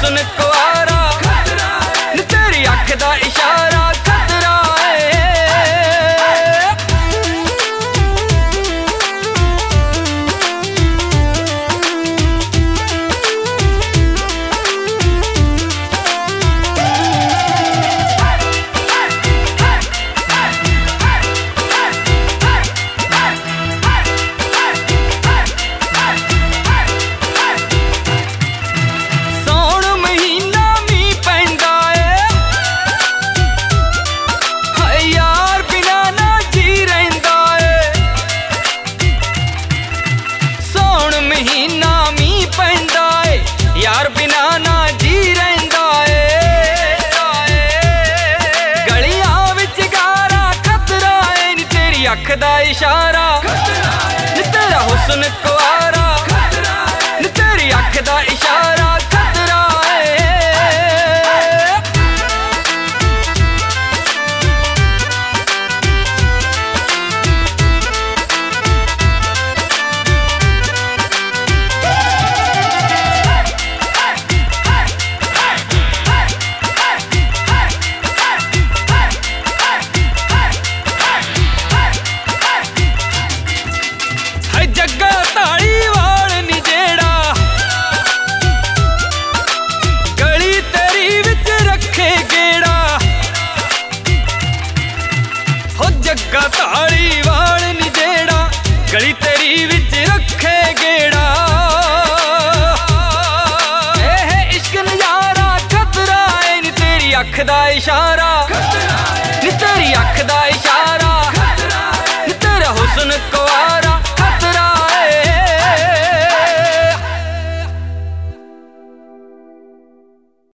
हुस्न कुआरा तेरी अख दा इशारा खतरा यार बिना ना जी रहिंदा गलियां विच गारा खतरा नी तेरी अख दा इशारा नी तेरा हुस्न कुआरा नी तेरी अख दा इशारा खतरा जग्गा ताली वाल नी जेड़ा गली तेरी विच रखे गेड़ा हो जग्गा ताली वाल नी जेड़ा गली तेरी विच रखे गेड़ा इश्क नजारा खतरा नी तेरी अख दा इशारा।